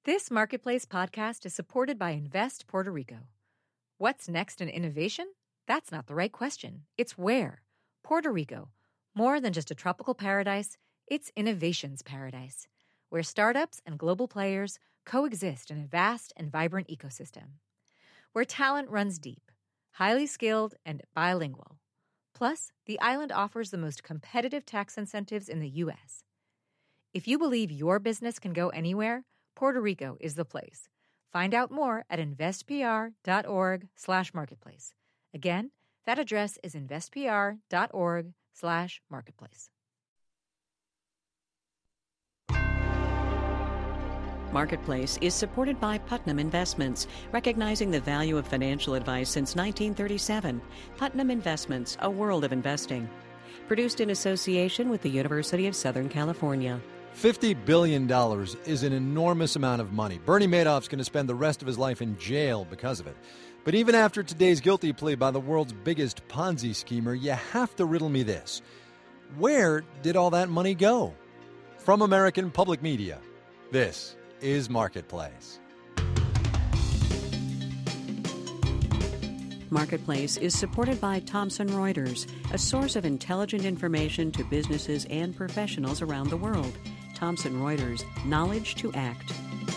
This Marketplace podcast is supported by Invest Puerto Rico. What's next in innovation? That's not the right question. It's where. Puerto Rico. More than just a tropical paradise, it's innovation's paradise, where startups and global players coexist in a vast and vibrant ecosystem. Where talent runs deep, highly skilled, and bilingual. Plus, the island offers the most competitive tax incentives in the U.S. If you believe your business can go anywhere, Puerto Rico is the place. Find out more at investpr.org/marketplace. Again, that address is investpr.org/marketplace. Marketplace is supported by Putnam Investments, recognizing the value of financial advice since 1937. Putnam Investments, a world of investing. Produced in association with the University of Southern California. $50 billion is an enormous amount of money. Bernie Madoff's going to spend the rest of his life in jail because of it. But even after today's guilty plea by the world's biggest Ponzi schemer, you have to riddle me this. Where did all that money go? From American Public Media, this is Marketplace. Marketplace is supported by Thomson Reuters, a source of intelligent information to businesses and professionals around the world. Thomson Reuters, knowledge to act.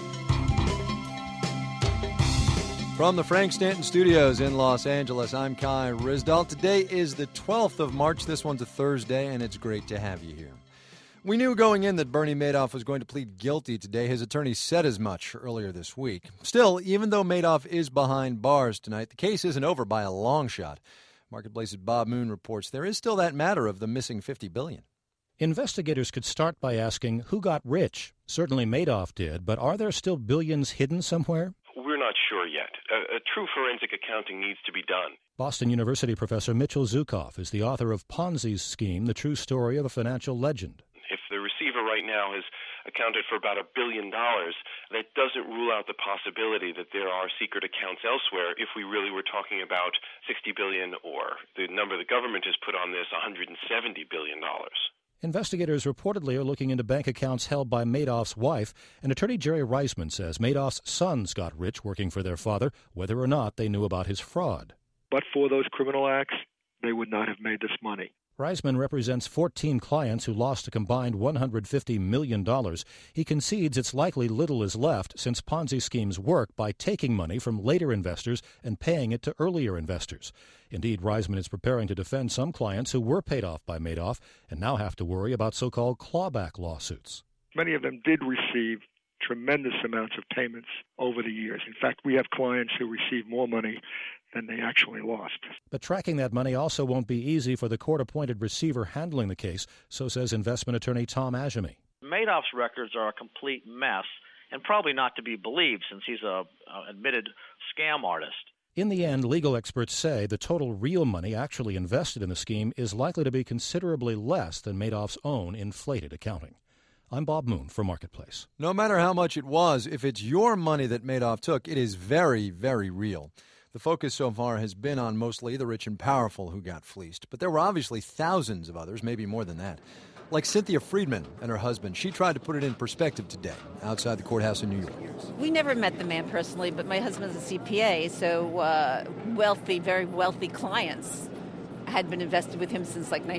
From the Frank Stanton Studios in Los Angeles, I'm Kai Ryssdal. Today is the 12th of March. This one's a Thursday, and it's great to have you here. We knew going in that Bernie Madoff was going to plead guilty today. His attorney said as much earlier this week. Still, even though Madoff is behind bars tonight, the case isn't over by a long shot. Marketplace's Bob Moon reports there is still that matter of the missing $50 billion. Investigators could start by asking who got rich. Certainly Madoff did, but are there still billions hidden somewhere? We're not sure yet. A true forensic accounting needs to be done. Boston University professor Mitchell Zukoff is the author of Ponzi's Scheme, the true story of a financial legend. If the receiver right now has accounted for about $1 billion, that doesn't rule out the possibility that there are secret accounts elsewhere if we really were talking about $60 billion or the number the government has put on this, $170 billion. Investigators reportedly are looking into bank accounts held by Madoff's wife, and attorney Jerry Reisman says Madoff's sons got rich working for their father, whether or not they knew about his fraud. But for those criminal acts, they would not have made this money. Reisman represents 14 clients who lost a combined $150 million. He concedes it's likely little is left since Ponzi schemes work by taking money from later investors and paying it to earlier investors. Indeed, Reisman is preparing to defend some clients who were paid off by Madoff and now have to worry about so-called clawback lawsuits. Many of them did receive tremendous amounts of payments over the years. In fact, we have clients who receive more money than they actually lost. But tracking that money also won't be easy for the court-appointed receiver handling the case, so says investment attorney Tom Ajami. Madoff's records are a complete mess and probably not to be believed since he's an admitted scam artist. In the end, legal experts say the total real money actually invested in the scheme is likely to be considerably less than Madoff's own inflated accounting. I'm Bob Moon for Marketplace. No matter how much it was, if it's your money that Madoff took, it is very, very real. The focus so far has been on mostly the rich and powerful who got fleeced, but there were obviously thousands of others, maybe more than that. Like Cynthia Friedman and her husband. She tried to put it in perspective today outside the courthouse in New York. We never met the man personally, but my husband's a CPA, so wealthy, very wealthy clients had been invested with him since like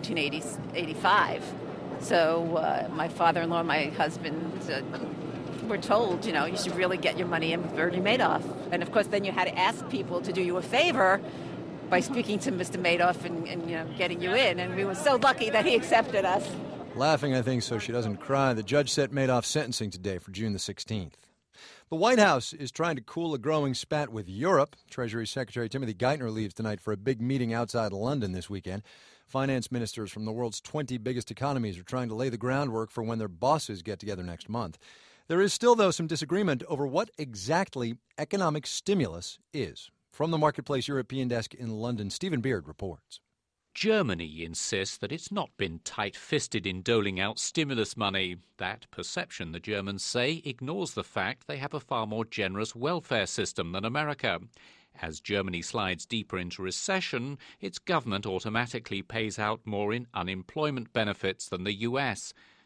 1985. So my father-in-law and my husband were told, you should really get your money in with Bernie Madoff. And, of course, then you had to ask people to do you a favor by speaking to Mr. Madoff and getting you in. And we were so lucky that he accepted us. Laughing, I think, so she doesn't cry. The judge set Madoff's sentencing today for June the 16th. The White House is trying to cool a growing spat with Europe. Treasury Secretary Timothy Geithner leaves tonight for a big meeting outside London this weekend. Finance ministers from the world's 20 biggest economies are trying to lay the groundwork for when their bosses get together next month. There is still, though, some disagreement over what exactly economic stimulus is. From the Marketplace European desk in London, Stephen Beard reports. Germany insists that it's not been tight-fisted in doling out stimulus money. That perception, the Germans say, ignores the fact they have a far more generous welfare system than America. As Germany slides deeper into recession, its government automatically pays out more in unemployment benefits than the US.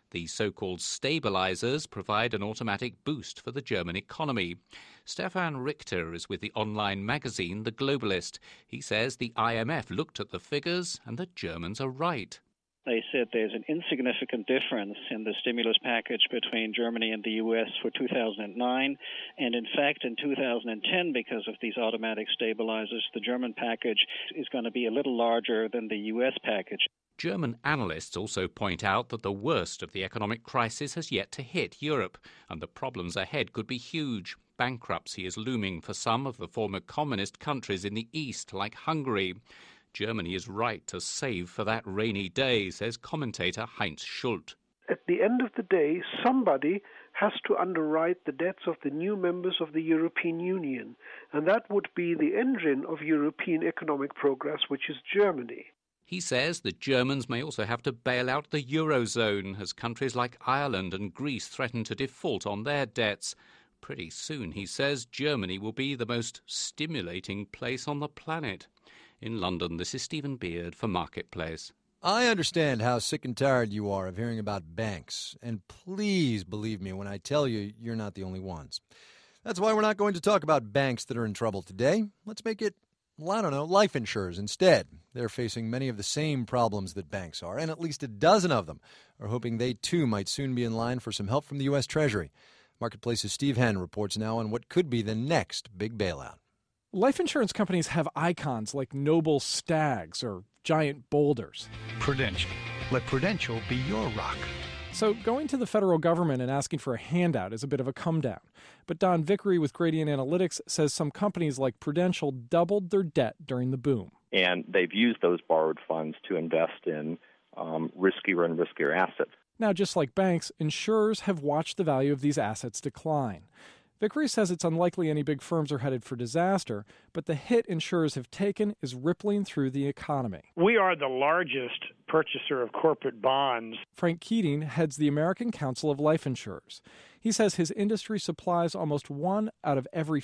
The so-called stabilizers provide an automatic boost for the German economy. Stefan Richter is with the online magazine The Globalist. He says the IMF looked at the figures and the Germans are right. They said there's an insignificant difference in the stimulus package between Germany and the U.S. for 2009. And in fact, in 2010, because of these automatic stabilizers, the German package is going to be a little larger than the U.S. package. German analysts also point out that the worst of the economic crisis has yet to hit Europe, and the problems ahead could be huge. Bankruptcy is looming for some of the former communist countries in the east, like Hungary. Germany is right to save for that rainy day, says commentator Heinz Schult. At the end of the day, somebody has to underwrite the debts of the new members of the European Union, and that would be the engine of European economic progress, which is Germany. He says the Germans may also have to bail out the Eurozone as countries like Ireland and Greece threaten to default on their debts. Pretty soon, he says, Germany will be the most stimulating place on the planet. In London, this is Stephen Beard for Marketplace. I understand how sick and tired you are of hearing about banks, and please believe me when I tell you you're not the only ones. That's why we're not going to talk about banks that are in trouble today. Let's make it, life insurers instead. They're facing many of the same problems that banks are, and at least a dozen of them are hoping they too might soon be in line for some help from the U.S. Treasury. Marketplace's Steve Henn reports now on what could be the next big bailout. Life insurance companies have icons like noble stags or giant boulders. Prudential. Let Prudential be your rock. So going to the federal government and asking for a handout is a bit of a come down. But Don Vickery with Gradient Analytics says some companies like Prudential doubled their debt during the boom. And they've used those borrowed funds to invest in riskier and riskier assets. Now, just like banks, insurers have watched the value of these assets decline. Vickery says it's unlikely any big firms are headed for disaster, but the hit insurers have taken is rippling through the economy. We are the largest purchaser of corporate bonds. Frank Keating heads the American Council of Life Insurers. He says his industry supplies almost $1 out of every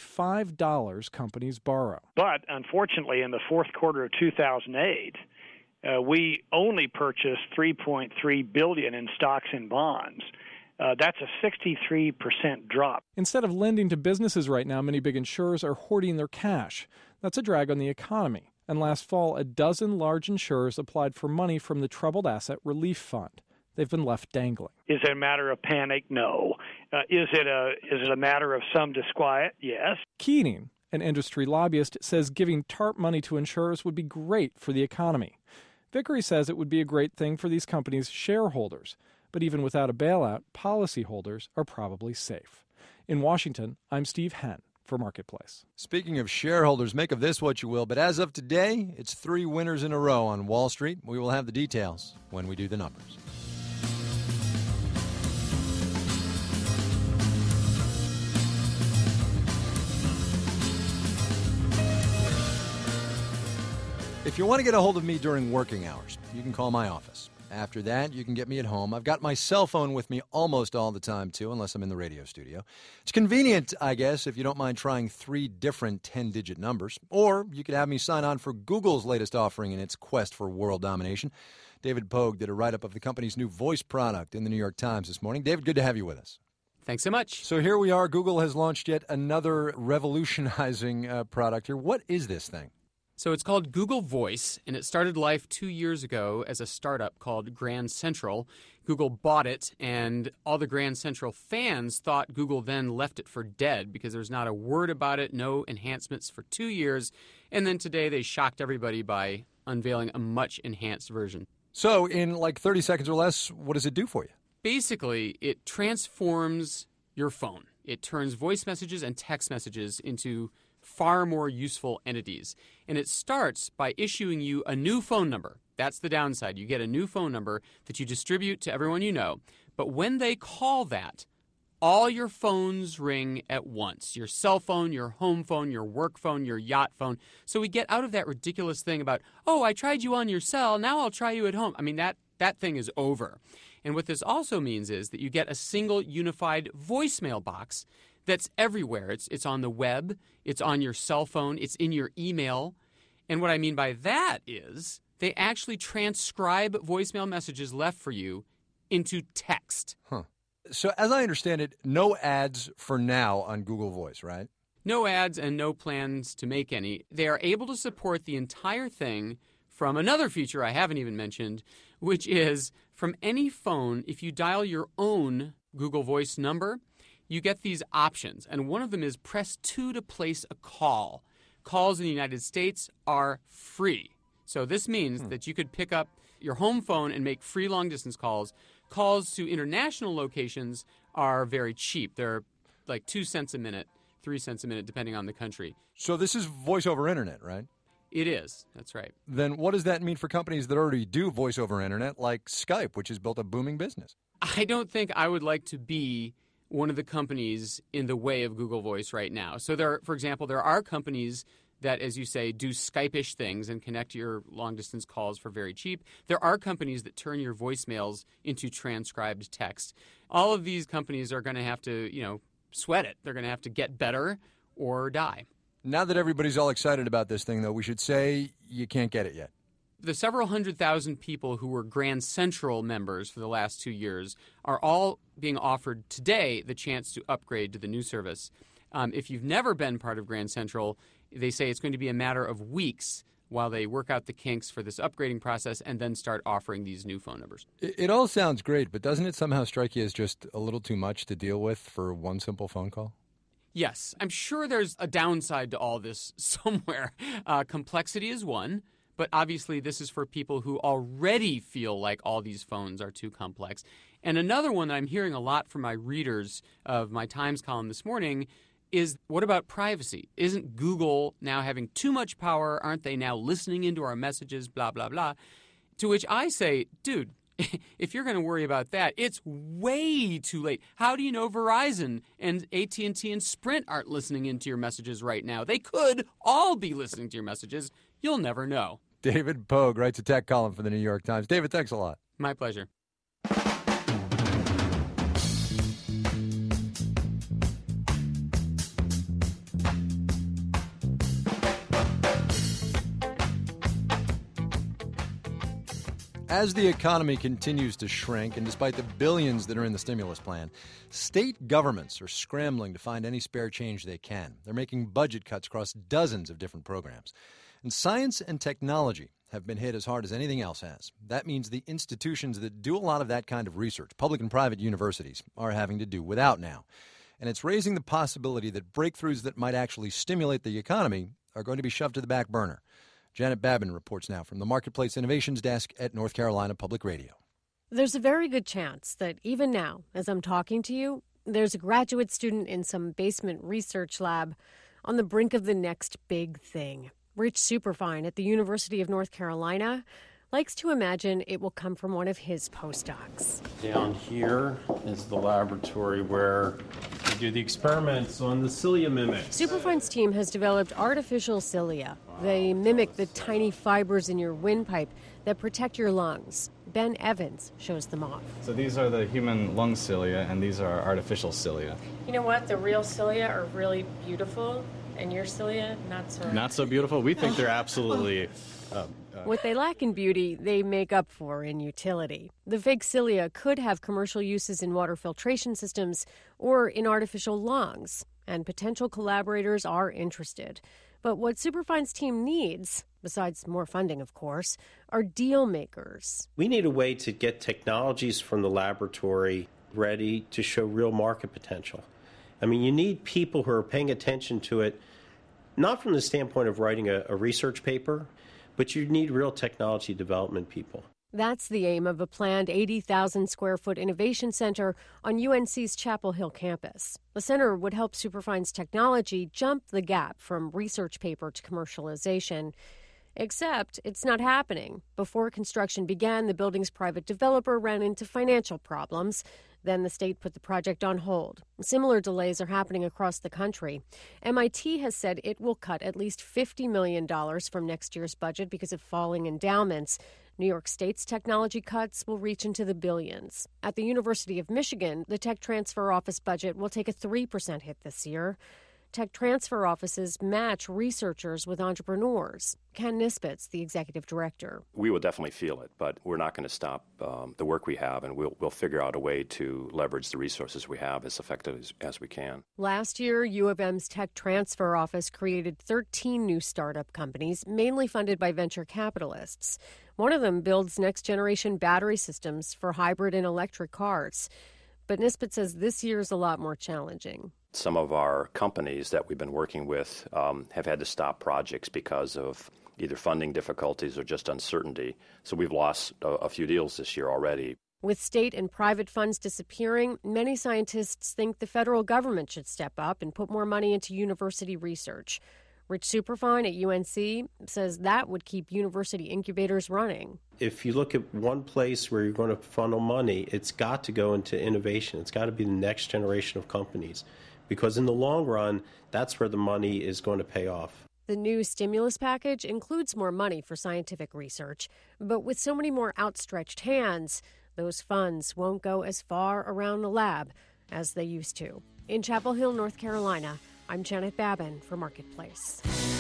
$5 companies borrow. But unfortunately, in the fourth quarter of 2008, we only purchased $3.3 billion in stocks and bonds. That's a 63% drop. Instead of lending to businesses right now, many big insurers are hoarding their cash. That's a drag on the economy. And last fall, a dozen large insurers applied for money from the Troubled Asset Relief Fund. They've been left dangling. Is it a matter of panic? No. Is it a matter of some disquiet? Yes. Keating, an industry lobbyist, says giving TARP money to insurers would be great for the economy. Vickery says it would be a great thing for these companies' shareholders. But even without a bailout, policyholders are probably safe. In Washington, I'm Steve Henn for Marketplace. Speaking of shareholders, make of this what you will, but as of today, it's 3 winners in a row on Wall Street. We will have the details when we do the numbers. If you want to get a hold of me during working hours, you can call my office. After that, you can get me at home. I've got my cell phone with me almost all the time, too, unless I'm in the radio studio. It's convenient, I guess, if you don't mind trying 3 different 10-digit numbers. Or you could have me sign on for Google's latest offering in its quest for world domination. David Pogue did a write-up of the company's new voice product in the New York Times this morning. David, good to have you with us. Thanks so much. So here we are. Google has launched yet another revolutionizing product here. What is this thing? So it's called Google Voice, and it started life 2 years ago as a startup called Grand Central. Google bought it, and all the Grand Central fans thought Google then left it for dead because there's not a word about it, no enhancements for 2 years. And then today they shocked everybody by unveiling a much enhanced version. So in like 30 seconds or less, what does it do for you? Basically, it transforms your phone. It turns voice messages and text messages into far more useful entities. And it starts by issuing you a new phone number. That's the downside. You get a new phone number that you distribute to everyone you know. But when they call that, all your phones ring at once. Your cell phone, your home phone, your work phone, your yacht phone. So we get out of that ridiculous thing about, oh, I tried you on your cell, now I'll try you at home. I mean, that thing is over. And what this also means is that you get a single unified voicemail box that's everywhere. It's on the web, it's on your cell phone, it's in your email. And what I mean by that is they actually transcribe voicemail messages left for you into text. Huh. So as I understand it, no ads for now on Google Voice, right? No ads and no plans to make any. They are able to support the entire thing from another feature I haven't even mentioned, which is from any phone, if you dial your own Google Voice number, you get these options. And one of them is press 2 to place a call. Calls in the United States are free. So this means that you could pick up your home phone and make free long-distance calls. Calls to international locations are very cheap. They're like 2 cents a minute, 3 cents a minute, depending on the country. So this is voice over internet, right? It is. That's right. Then what does that mean for companies that already do voice over internet, like Skype, which has built a booming business? I don't think I would like to be one of the companies in the way of Google Voice right now. So for example, there are companies that, as you say, do Skype-ish things and connect your long-distance calls for very cheap. There are companies that turn your voicemails into transcribed text. All of these companies are going to have to, sweat it. They're going to have to get better or die. Now that everybody's all excited about this thing, though, we should say you can't get it yet. The several 100,000 people who were Grand Central members for the last 2 years are all being offered today the chance to upgrade to the new service. If you've never been part of Grand Central, they say it's going to be a matter of weeks while they work out the kinks for this upgrading process and then start offering these new phone numbers. It all sounds great, but doesn't it somehow strike you as just a little too much to deal with for one simple phone call? Yes, I'm sure there's a downside to all this somewhere. Complexity is one, but obviously this is for people who already feel like all these phones are too complex. And another one that I'm hearing a lot from my readers of my Times column this morning is, what about privacy? Isn't Google now having too much power? Aren't they now listening into our messages, blah, blah, blah? To which I say, dude, if you're going to worry about that, it's way too late. How do you know Verizon and AT&T and Sprint aren't listening into your messages right now? They could all be listening to your messages. You'll never know. David Pogue writes a tech column for the New York Times. David, thanks a lot. My pleasure. As the economy continues to shrink, and despite the billions that are in the stimulus plan, state governments are scrambling to find any spare change they can. They're making budget cuts across dozens of different programs. And science and technology have been hit as hard as anything else has. That means the institutions that do a lot of that kind of research, public and private universities, are having to do without now. And it's raising the possibility that breakthroughs that might actually stimulate the economy are going to be shoved to the back burner. Janet Babin reports now from the Marketplace Innovations Desk at North Carolina Public Radio. There's a very good chance that even now, as I'm talking to you, there's a graduate student in some basement research lab on the brink of the next big thing. Rich Superfine at the University of North Carolina likes to imagine it will come from one of his postdocs. Down here is the laboratory where we do the experiments on the cilia mimics. Superfine's team has developed artificial cilia. They mimic the tiny fibers in your windpipe that protect your lungs. Ben Evans shows them off. So these are the human lung cilia, and these are artificial cilia. You know what? The real cilia are really beautiful, and your cilia, not so beautiful? We think they're absolutely... What they lack in beauty, they make up for in utility. The fake cilia could have commercial uses in water filtration systems or in artificial lungs, and potential collaborators are interested. But what Superfine's team needs, besides more funding, of course, are deal makers. We need a way to get technologies from the laboratory ready to show real market potential. I mean, you need people who are paying attention to it, not from the standpoint of writing a research paper, but you need real technology development people. That's the aim of a planned 80,000-square-foot innovation center on UNC's Chapel Hill campus. The center would help Superfine's technology jump the gap from research paper to commercialization. Except it's not happening. Before construction began, the building's private developer ran into financial problems. Then the state put the project on hold. Similar delays are happening across the country. MIT has said it will cut at least $50 million from next year's budget because of falling endowments. New York State's technology cuts will reach into the billions. At the University of Michigan, the Tech Transfer Office budget will take a 3% hit this year. tech transfer offices match researchers with entrepreneurs. Ken Nisbet's the executive director. We will definitely feel it, but we're not going to stop the work we have, and we'll figure out a way to leverage the resources we have as effectively as we can. Last year, U of M's tech transfer office created 13 new startup companies, mainly funded by venture capitalists. One of them builds next-generation battery systems for hybrid and electric cars. But Nisbet says this year is a lot more challenging. Some of our companies that we've been working with have had to stop projects because of either funding difficulties or just uncertainty. So we've lost a few deals this year already. With state and private funds disappearing, many scientists think the federal government should step up and put more money into university research. Rich Superfine at UNC says that would keep university incubators running. If you look at one place where you're going to funnel money, it's got to go into innovation. It's got to be the next generation of companies, because in the long run, that's where the money is going to pay off. The new stimulus package includes more money for scientific research, but with so many more outstretched hands, those funds won't go as far around the lab as they used to. In Chapel Hill, North Carolina, I'm Janet Babin for Marketplace.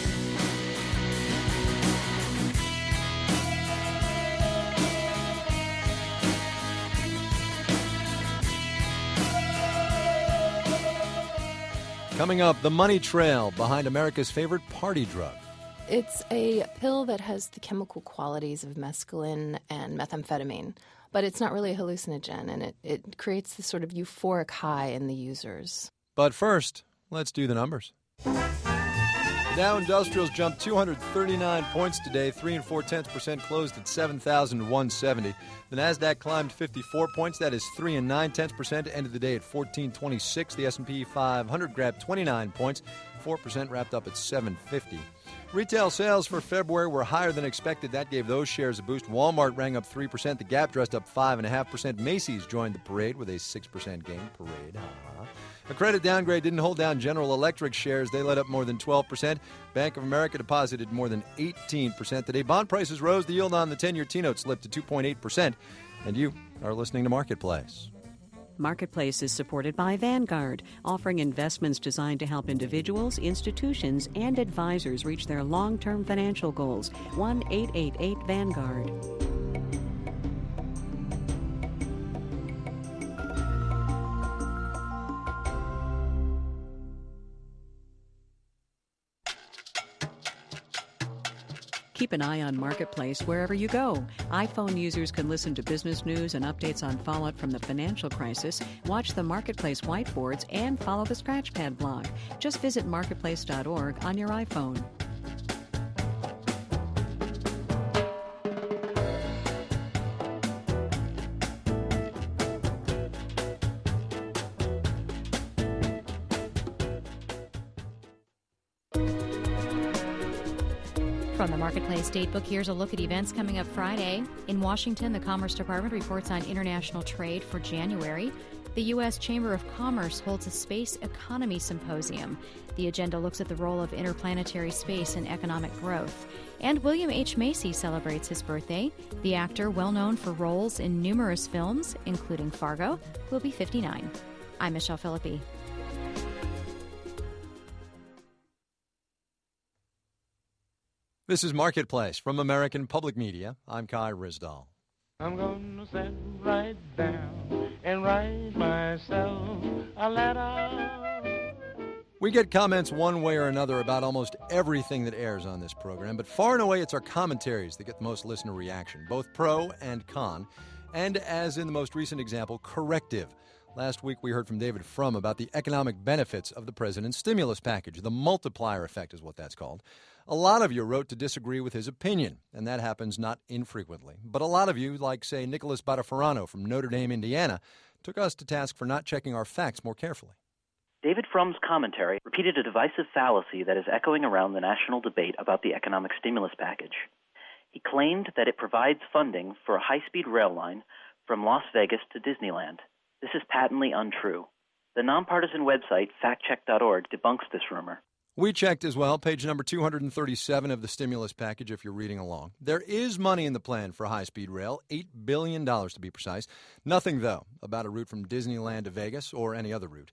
Coming up, the money trail behind America's favorite party drug. It's a pill that has the chemical qualities of mescaline and methamphetamine, but it's not really a hallucinogen, and it creates this sort of euphoric high in the users. But first, let's do the numbers. The Dow Industrials jumped 239 points today, 3 4/10% closed at 7,170. The Nasdaq climbed 54 points, that is 3 9/10%, ended the day at 1426. The S&P 500 grabbed 29 points, 4% wrapped up at 750. Retail sales for February were higher than expected. That gave those shares a boost. Walmart rang up 3%. The Gap dressed up 5.5%. Macy's joined the parade with a 6% gain. Parade, A credit downgrade didn't hold down General Electric shares. They led up more than 12%. Bank of America deposited more than 18%. Today, bond prices rose. The yield on the 10-year T-note slipped to 2.8%. And you are listening to Marketplace. Marketplace is supported by Vanguard, offering investments designed to help individuals, institutions, and advisors reach their long-term financial goals. 1-888-VANGUARD. Keep an eye on Marketplace wherever you go. iPhone users can listen to business news and updates on fallout from the financial crisis, watch the Marketplace whiteboards, and follow the Scratchpad blog. Just visit marketplace.org on your iPhone. From the Marketplace Datebook, here's a look at events coming up Friday. In Washington, the Commerce Department reports on international trade for January. The U.S. Chamber of Commerce holds a Space Economy Symposium. The agenda looks at the role of interplanetary space in economic growth. And William H. Macy celebrates his birthday. The actor, well known for roles in numerous films, including Fargo, will be 59. I'm Michelle Philippi. This is Marketplace from American Public Media. I'm Kai Risdahl. I'm gonna sit right down and write myself a letter. We get comments one way or another about almost everything that airs on this program, but far and away it's our commentaries that get the most listener reaction, both pro and con, and as in the most recent example, corrective. Last week we heard from David Frum about the economic benefits of the president's stimulus package. The multiplier effect is what that's called. A lot of you wrote to disagree with his opinion, and that happens not infrequently. But a lot of you, like, say, Nicholas Badafarano from Notre Dame, Indiana, took us to task for not checking our facts more carefully. David Frum's commentary repeated a divisive fallacy that is echoing around the national debate about the economic stimulus package. He claimed that it provides funding for a high-speed rail line from Las Vegas to Disneyland. This is patently untrue. The nonpartisan website factcheck.org debunks this rumor. We checked as well, page number 237 of the stimulus package, if you're reading along. There is money in the plan for high-speed rail, $8 billion to be precise. Nothing, though, about a route from Disneyland to Vegas or any other route.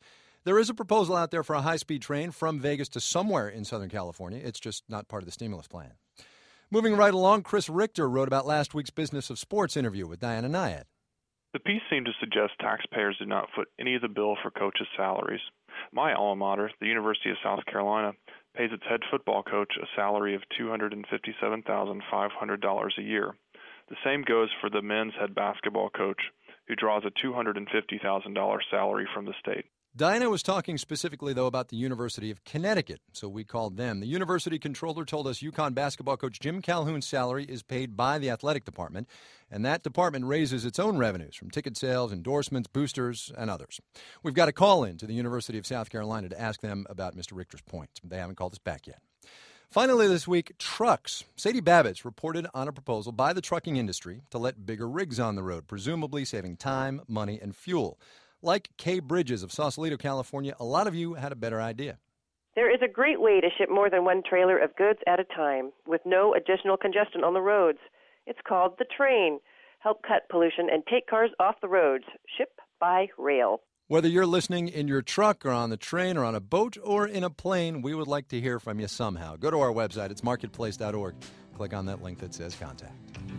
There is a proposal out there for a high-speed train from Vegas to somewhere in Southern California. It's just not part of the stimulus plan. Moving right along, Chris Richter wrote about last week's Business of Sports interview with Diana Nyad. The piece seemed to suggest taxpayers did not foot any of the bill for coaches' salaries. My alma mater, the University of South Carolina, pays its head football coach a salary of $257,500 a year. The same goes for the men's head basketball coach, who draws a $250,000 salary from the state. Diana was talking specifically, though, about the University of Connecticut, so we called them. The university controller told us UConn basketball coach Jim Calhoun's salary is paid by the athletic department, and that department raises its own revenues from ticket sales, endorsements, boosters, and others. We've got a call in to the University of South Carolina to ask them about Mr. Richter's point. They haven't called us back yet. Finally this week, trucks. Sadie Babbitts reported on a proposal by the trucking industry to let bigger rigs on the road, presumably saving time, money, and fuel. Like Kay Bridges of Sausalito, California, a lot of you had a better idea. There is a great way to ship more than one trailer of goods at a time with no additional congestion on the roads. It's called the train. Help cut pollution and take cars off the roads. Ship by rail. Whether you're listening in your truck or on the train or on a boat or in a plane, we would like to hear from you somehow. Go to our website. It's marketplace.org. Click on that link that says contact.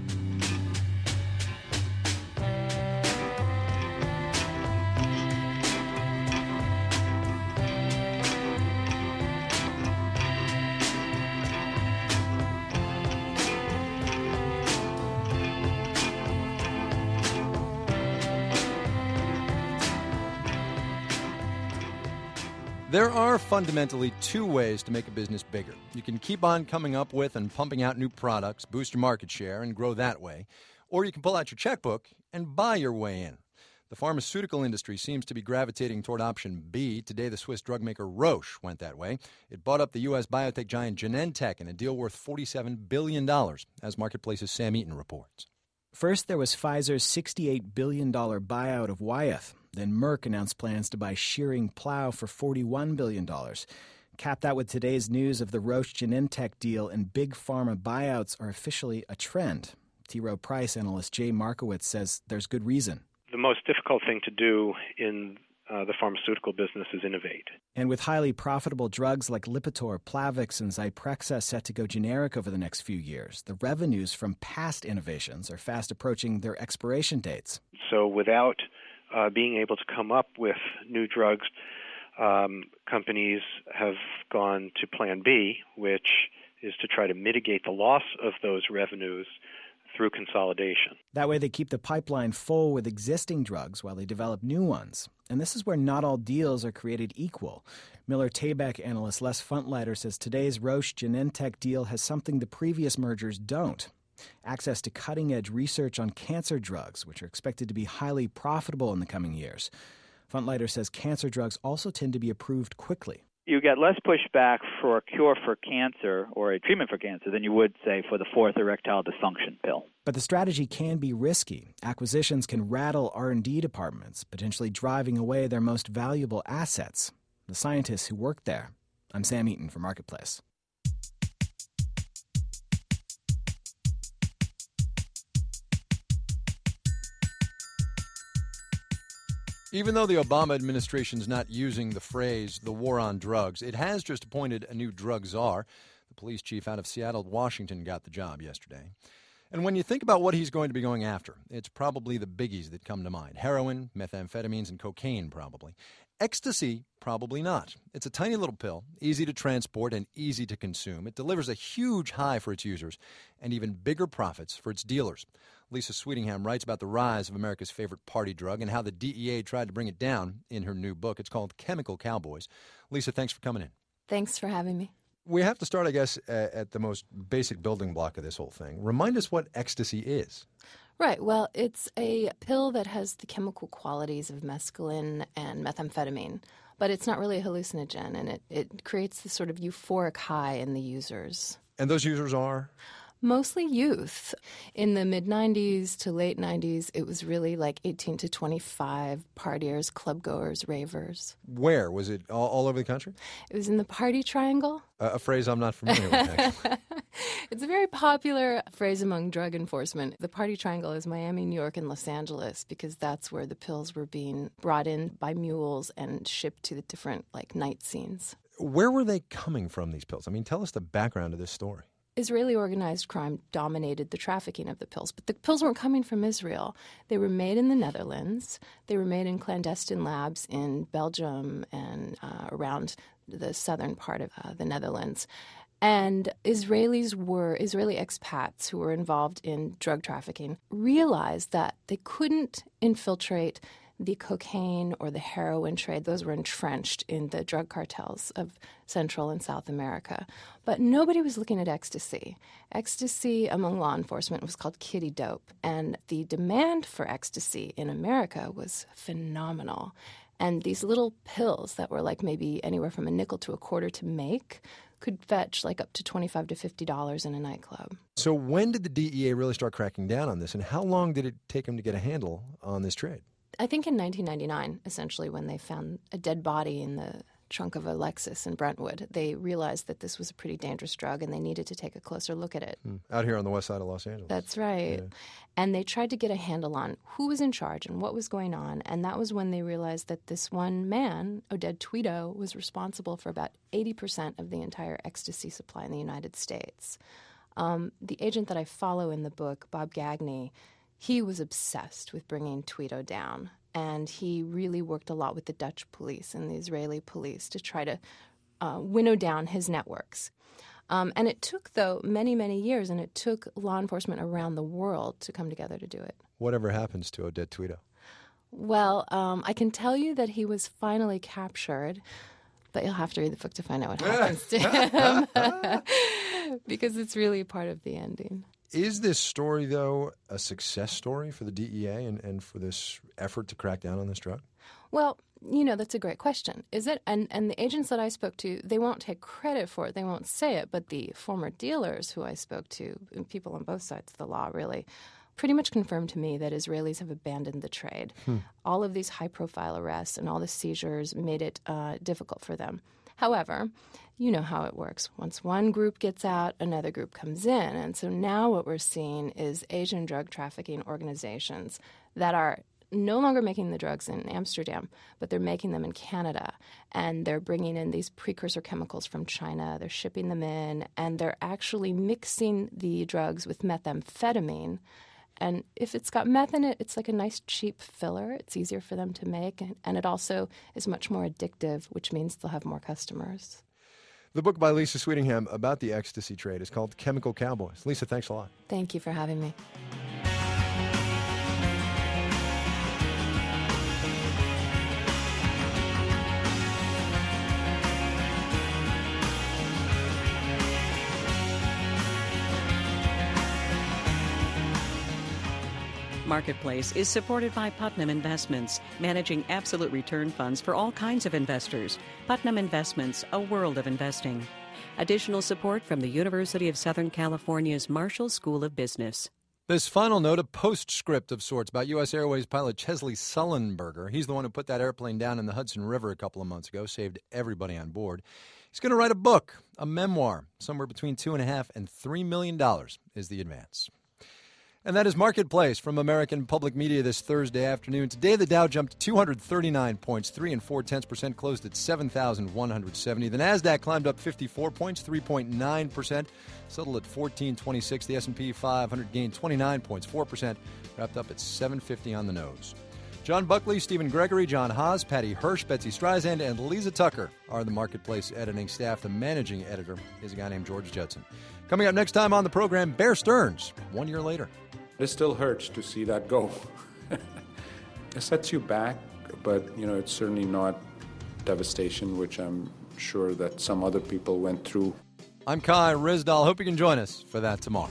There are fundamentally two ways to make a business bigger. You can keep on coming up with and pumping out new products, boost your market share, and grow that way. Or you can pull out your checkbook and buy your way in. The pharmaceutical industry seems to be gravitating toward option B. Today, the Swiss drug maker Roche went that way. It bought up the U.S. biotech giant Genentech in a deal worth $47 billion, as Marketplace's Sam Eaton reports. First, there was Pfizer's $68 billion buyout of Wyeth. Then Merck announced plans to buy Shearing Plough for $41 billion. Cap that with today's news of the Roche-Genentech deal, and big pharma buyouts are officially a trend. T. Rowe Price analyst Jay Markowitz says there's good reason. The most difficult thing to do in the pharmaceutical business is innovate. And with highly profitable drugs like Lipitor, Plavix, and Zyprexa set to go generic over the next few years, the revenues from past innovations are fast approaching their expiration dates. So without being able to come up with new drugs, companies have gone to Plan B, which is to try to mitigate the loss of those revenues through consolidation. That way they keep the pipeline full with existing drugs while they develop new ones. And this is where not all deals are created equal. Miller Tabak analyst Les Funtleiter says today's Roche-Genentech deal has something the previous mergers don't. Access to cutting-edge research on cancer drugs, which are expected to be highly profitable in the coming years. Funtleiter says cancer drugs also tend to be approved quickly. You get less pushback for a cure for cancer or a treatment for cancer than you would, say, for the fourth erectile dysfunction pill. But the strategy can be risky. Acquisitions can rattle R&D departments, potentially driving away their most valuable assets, the scientists who work there. I'm Sam Eaton for Marketplace. Even though the Obama administration's not using the phrase, the war on drugs, it has just appointed a new drug czar. The police chief out of Seattle, Washington, got the job yesterday. And when you think about what he's going to be going after, it's probably the biggies that come to mind. Heroin, methamphetamines, and cocaine, probably. Ecstasy, probably not. It's a tiny little pill, easy to transport and easy to consume. It delivers a huge high for its users and even bigger profits for its dealers. Lisa Sweetingham writes about the rise of America's favorite party drug and how the DEA tried to bring it down in her new book. It's called Chemical Cowboys. Lisa, thanks for coming in. Thanks for having me. We have to start, I guess, at the most basic building block of this whole thing. Remind us what ecstasy is. Right. Well, it's a pill that has the chemical qualities of mescaline and methamphetamine, but it's not really a hallucinogen, and it creates this sort of euphoric high in the users. And those users are? Mostly youth. In the mid-'90s to late 90s, it was really like 18 to 25 partiers, club-goers, ravers. Where? Was it all over the country? It was in the party triangle. A phrase I'm not familiar with, actually. It's a very popular phrase among drug enforcement. The party triangle is Miami, New York, and Los Angeles because that's where the pills were being brought in by mules and shipped to the different night scenes. Where were they coming from, these pills? I mean, tell us the background of this story. Israeli organized crime dominated the trafficking of the pills, but the pills weren't coming from Israel. They were made in the Netherlands. They were made in clandestine labs in Belgium and around the southern part of the Netherlands. And Israeli expats who were involved in drug trafficking realized that they couldn't infiltrate the cocaine or the heroin trade. Those were entrenched in the drug cartels of Central and South America. But nobody was looking at ecstasy. Ecstasy among law enforcement was called kiddie dope. And the demand for ecstasy in America was phenomenal. And these little pills that were maybe anywhere from a nickel to a quarter to make could fetch up to $25 to $50 in a nightclub. So when did the DEA really start cracking down on this, and how long did it take them to get a handle on this trade? I think in 1999, essentially, when they found a dead body in the trunk of a Lexus in Brentwood, they realized that this was a pretty dangerous drug and they needed to take a closer look at it. Out here on the west side of Los Angeles. That's right. Yeah. And they tried to get a handle on who was in charge and what was going on. And that was when they realized that this one man, Oded Tweedo, was responsible for about 80% of the entire ecstasy supply in the United States. The agent that I follow in the book, Bob Gagney, he was obsessed with bringing Tweedo down, and he really worked a lot with the Dutch police and the Israeli police to try to winnow down his networks. And it took, though, many, many years, and it took law enforcement around the world to come together to do it. Whatever happens to Oded Tweedo? Well, I can tell you that he was finally captured, but you'll have to read the book to find out what happens to him, because it's really part of the ending. Is this story, though, a success story for the DEA and for this effort to crack down on this drug? Well, that's a great question. Is it? And the agents that I spoke to, they won't take credit for it. They won't say it. But the former dealers who I spoke to, people on both sides of the law, really, pretty much confirmed to me that Israelis have abandoned the trade. All of these high-profile arrests and all the seizures made it difficult for them. However, you know how it works. Once one group gets out, another group comes in. And so now what we're seeing is Asian drug trafficking organizations that are no longer making the drugs in Amsterdam, but they're making them in Canada. And they're bringing in these precursor chemicals from China. They're shipping them in, and they're actually mixing the drugs with methamphetamine. And if it's got meth in it, it's like a nice cheap filler. It's easier for them to make, and it also is much more addictive, which means they'll have more customers. The book by Lisa Sweetingham about the ecstasy trade is called Chemical Cowboys. Lisa, thanks a lot. Thank you for having me. Marketplace is supported by Putnam Investments, managing absolute return funds for all kinds of investors. Putnam Investments, a world of investing. Additional support from the University of Southern California's Marshall School of Business. This final note, a postscript of sorts about U.S. Airways pilot Chesley Sullenberger. He's the one who put that airplane down in the Hudson River a couple of months ago, saved everybody on board. He's going to write a book, a memoir, somewhere between $2.5 and $3 million is the advance. And that is Marketplace from American Public Media this Thursday afternoon. Today, the Dow jumped 239 points, 3 4/10%, closed at 7,170. The Nasdaq climbed up 54 points, 3.9%, settled at 1426. The S&P 500 gained 29 points, 4%, wrapped up at 750 on the nose. John Buckley, Stephen Gregory, John Haas, Patty Hirsch, Betsy Streisand, and Lisa Tucker are the Marketplace editing staff. The managing editor is a guy named George Judson. Coming up next time on the program, Bear Stearns, 1 year later. It still hurts to see that go. It sets you back, but, it's certainly not devastation, which I'm sure that some other people went through. I'm Kai Ryssdal. Hope you can join us for that tomorrow.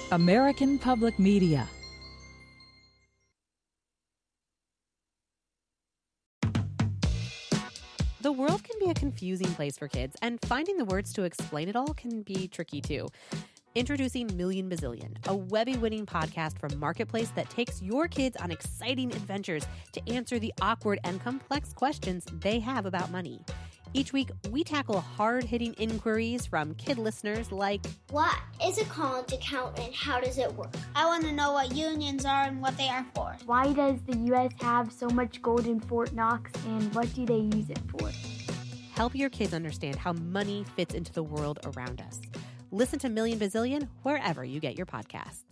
American Public Media. The world can be a confusing place for kids, and finding the words to explain it all can be tricky too. Introducing Million Bazillion, a Webby-winning podcast from Marketplace that takes your kids on exciting adventures to answer the awkward and complex questions they have about money. Each week, we tackle hard-hitting inquiries from kid listeners like, what is a college account and how does it work? I want to know what unions are and what they are for. Why does the U.S. have so much gold in Fort Knox, and what do they use it for? Help your kids understand how money fits into the world around us. Listen to Million Bazillion wherever you get your podcasts.